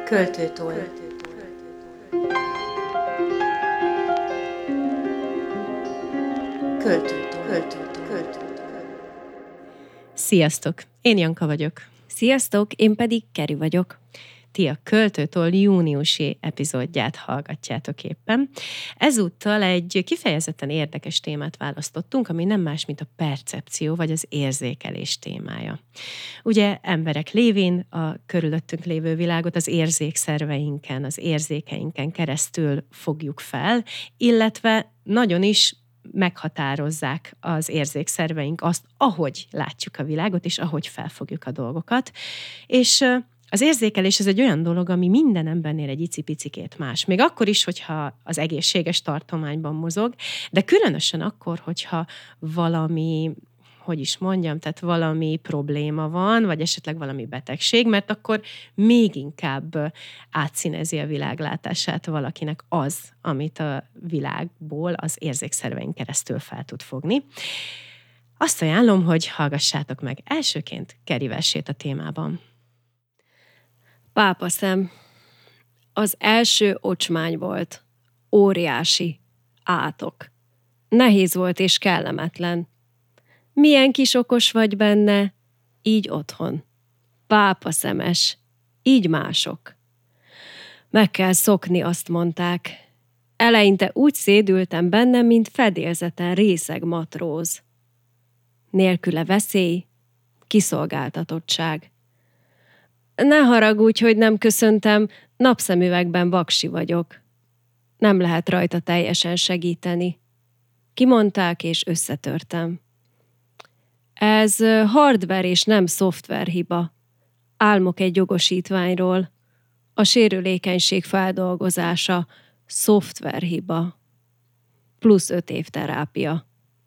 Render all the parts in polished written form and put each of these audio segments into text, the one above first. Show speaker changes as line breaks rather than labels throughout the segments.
Költőtoll.
Sziasztok! Én Janka vagyok.
Sziasztok! Én pedig Keri vagyok.
Ti a Költőtoll júniusi epizódját hallgatjátok éppen. Ezúttal egy kifejezetten érdekes témát választottunk, ami nem más, mint a percepció vagy az érzékelés témája. Ugye emberek lévén a körülöttünk lévő világot az érzékszerveinken, az érzékeinken keresztül fogjuk fel, illetve nagyon is meghatározzák az érzékszerveink azt, ahogy látjuk a világot, és ahogy felfogjuk a dolgokat. És az érzékelés ez egy olyan dolog, ami minden embernél egy icipicikét más. Még akkor is, hogyha az egészséges tartományban mozog, de különösen akkor, hogyha valami, tehát valami probléma van, vagy esetleg valami betegség, mert akkor még inkább átszínezi a világlátását valakinek az, amit a világból az érzékszerveink keresztül fel tud fogni. Azt ajánlom, hogy hallgassátok meg elsőként Keri versét a témában.
Pápaszem. Az első ocsmány volt. Óriási. Átok. Nehéz volt és kellemetlen. Milyen kis okos vagy benne, így otthon. Pápaszemes, így mások. Meg kell szokni, azt mondták. Eleinte úgy szédültem bennem, mint fedélzeten részeg matróz. Nélküle veszély, kiszolgáltatottság. Ne haragudj, hogy nem köszöntem, napszemüvegben vaksi vagyok. Nem lehet rajta teljesen segíteni. Kimondták, és összetörtem. Ez hardware és nem szoftver hiba. Álmok egy jogosítványról. A sérülékenység feldolgozása szoftver hiba. Plusz 5 év terápia.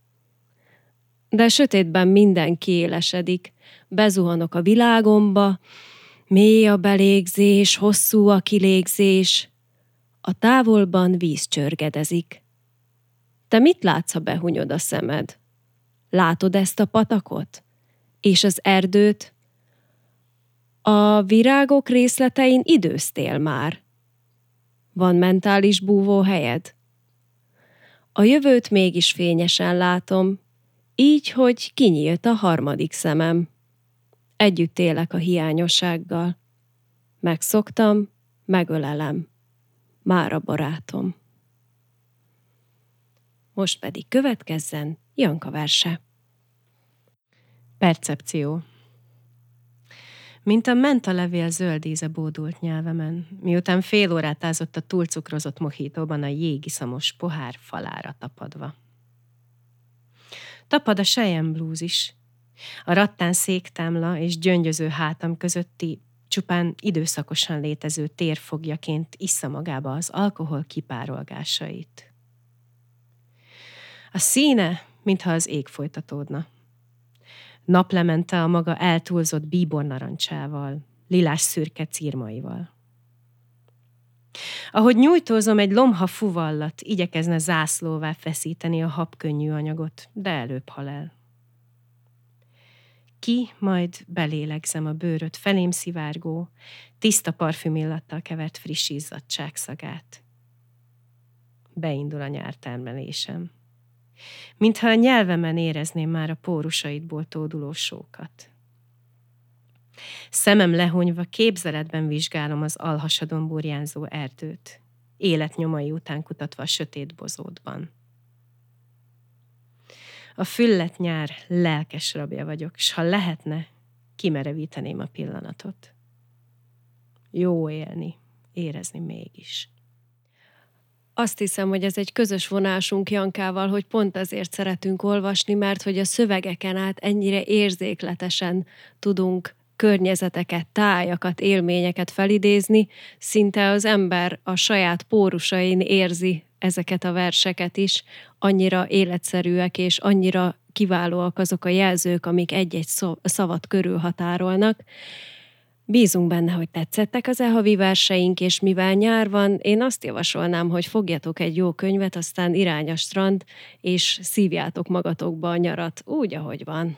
De sötétben minden kiélesedik. Bezuhanok a világomba, mély a belégzés, hosszú a kilégzés. A távolban víz csörgedezik. Te mit látsz, ha behunyod a szemed? Látod ezt a patakot? És az erdőt? A virágok részletein időztél már. Van mentális búvóhelyed? A jövőt mégis fényesen látom, így, hogy kinyílt a harmadik szemem. Együtt élek a hiányossággal. Megszoktam, megölelem. Mára barátom. Most pedig következzen Janka verse.
Percepció. Mint a mentalevél zöld íze bódult nyelvemen, miután fél órát ázott a túlcukrozott mohitóban a jégiszamos pohár falára tapadva. Tapad a Cheyenne blues is. A rattán széktámla és gyöngyöző hátam közötti csupán időszakosan létező térfogjaként issza magába az alkohol kipárolgásait. A színe, mintha az ég folytatódna. Naplemente a maga eltúlzott bíbornarancsával, lilás-szürke círmaival. Ahogy nyújtózom, egy lomha fuvallat igyekezne zászlóvá feszíteni a habkönnyű anyagot, de előbb hal el. Majd belélegzem a bőröt felém szivárgó, tiszta parfümillattal kevert friss izzadtság szagát. Beindul a nyártermelésem. Mintha a nyelvemen érezném már a pórusaidból tóduló sókat. Szemem lehunyva képzeletben vizsgálom az alhasadon burjánzó erdőt, életnyomai után kutatva a sötét bozótban. A füllet nyár lelkes rabja vagyok, s ha lehetne, kimerevíteném a pillanatot. Jó élni, érezni mégis.
Azt hiszem, hogy ez egy közös vonásunk Jankával, hogy pont azért szeretünk olvasni, mert hogy a szövegeken át ennyire érzékletesen tudunk környezeteket, tájakat, élményeket felidézni, szinte az ember a saját pórusain érzi ezeket a verseket is, annyira életszerűek és annyira kiválóak azok a jelzők, amik egy-egy szavat körülhatárolnak. Bízunk benne, hogy tetszettek az e-havi verseink, és mivel nyár van, én azt javasolnám, hogy fogjatok egy jó könyvet, aztán irány a strand, és szívjátok magatokba a nyarat úgy, ahogy van.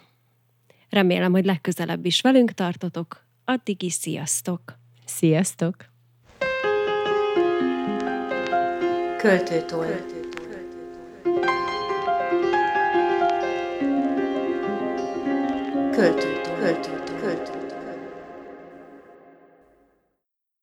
Remélem, hogy legközelebb is velünk tartotok. Addig is sziasztok!
Sziasztok! Költőtól. Költőtől.